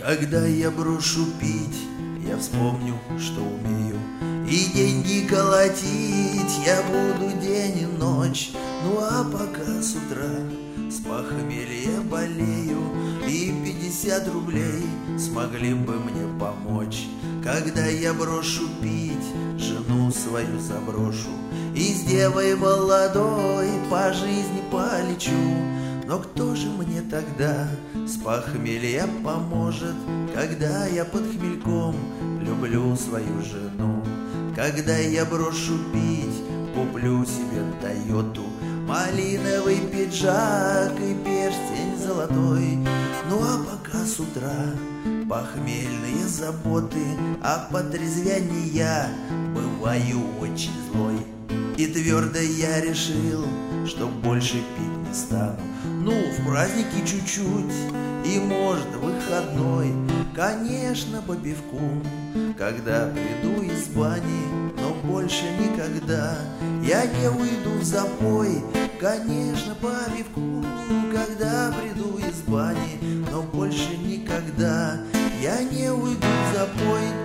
Когда я брошу пить, я вспомню, что умею, и деньги колотить я буду день и ночь. Ну а пока с утра с похмелья болею, и 50 рублей смогли бы мне помочь. Когда я брошу пить, жену свою заброшу, и с девой молодой по жизни полечу. Но кто же мне тогда с похмелья поможет, когда я под хмельком люблю свою жену? Когда я брошу пить, куплю себе Тойоту, малиновый пиджак и перстень золотой. Ну а пока с утра похмельные заботы, а потрезвянье я бываю очень злой. И твердо я решил, что больше пить не стану. Ну, в праздники чуть-чуть, и может выходной, конечно, по пивку, когда приду из бани, но больше никогда я не уйду в запой. Конечно, по пивку, когда приду из бани, но больше никогда я не уйду в запой.